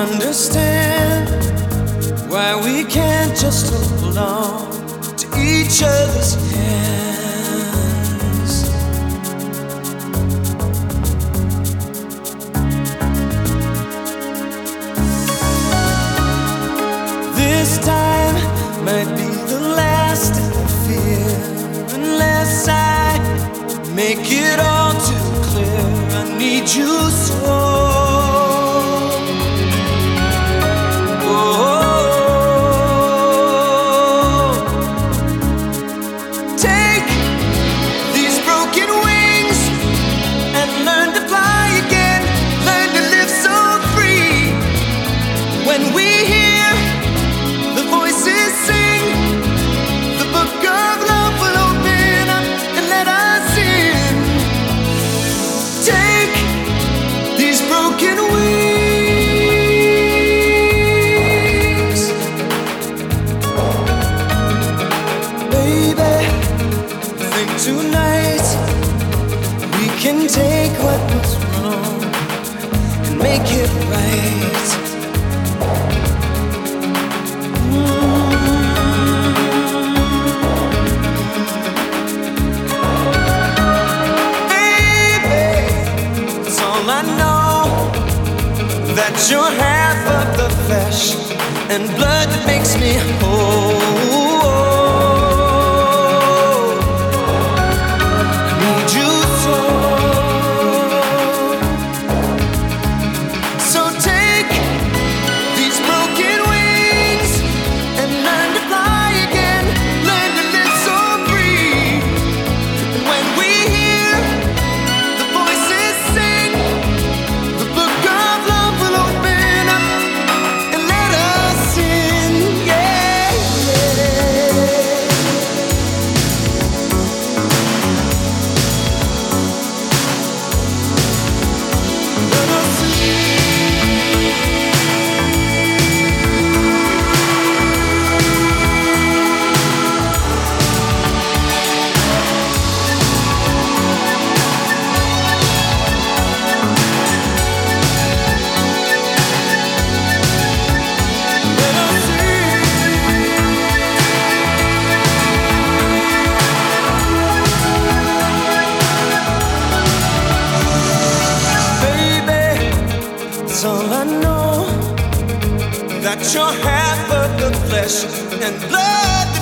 understand why we can't just hold on to each other's hands. This time might be the last I fear, unless I make it all too clear. I need you so. Tonight we can take what was wrong and make it right. Baby, it's all I know, that you're half of the flesh and blood that makes me whole. All I know, that you're half of the flesh and blood